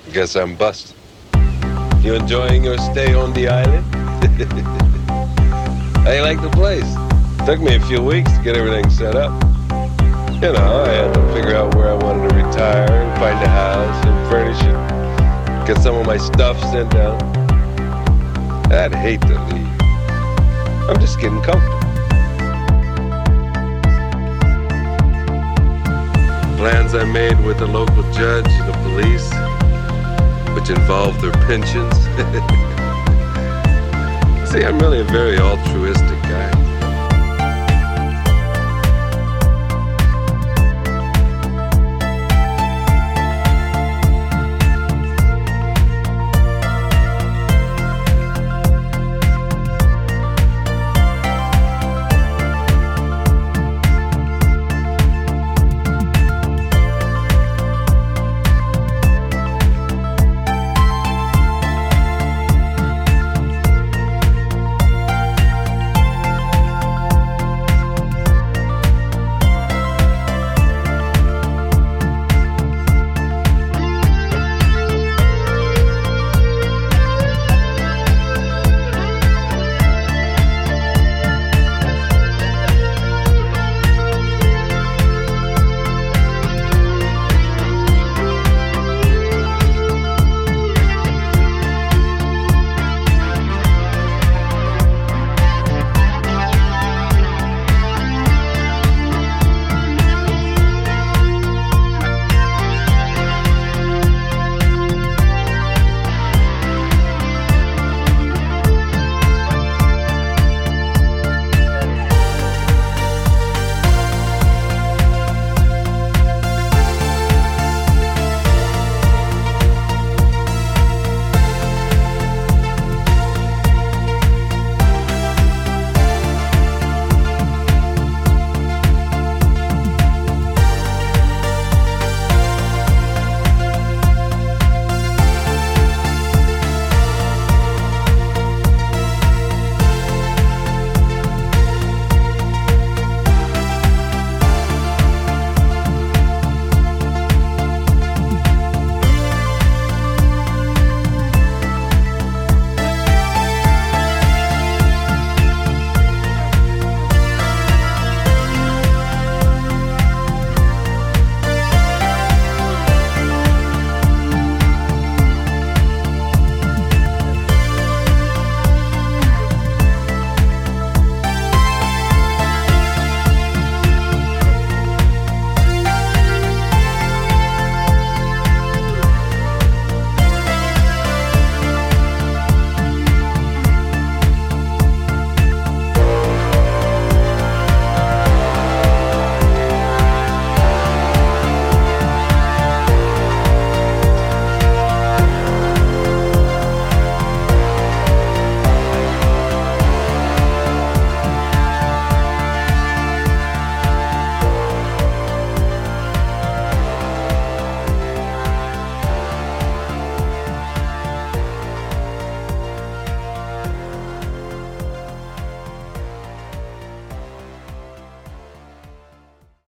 Guess I'm busted. You enjoying your stay on the island? How you like the place? Took me a few weeks to get everything set up. You know, I had to figure out where I wanted to retire and find a house and furnish it. Get some of my stuff sent down. I'd hate to leave. I'm just getting comfortable. Plans I made with the local judge and the police, which involved their pensions. See, I'm really a very altruistic